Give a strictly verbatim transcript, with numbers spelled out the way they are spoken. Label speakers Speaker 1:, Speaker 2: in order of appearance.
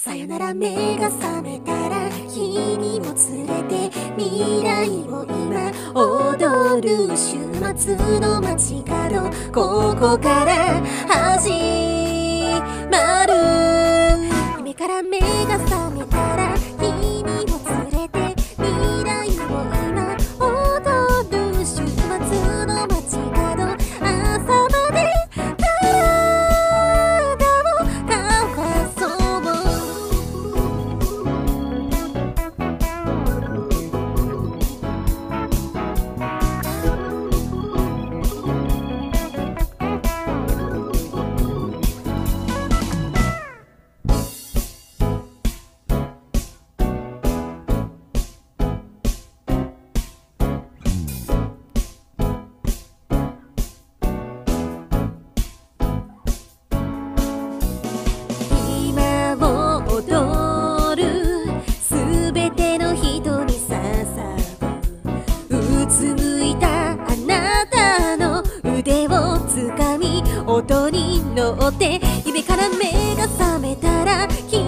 Speaker 1: さよなら目が覚めたら君も連れて未来を今踊る週末の街角、ここから始まる。夢から目が覚めたら君も連れて未来を今踊る週末の街角、朝まで踊るすべての人に捧ぐ、うつむいたあなたの腕をつかみ音に乗って、夢から目が覚めたら君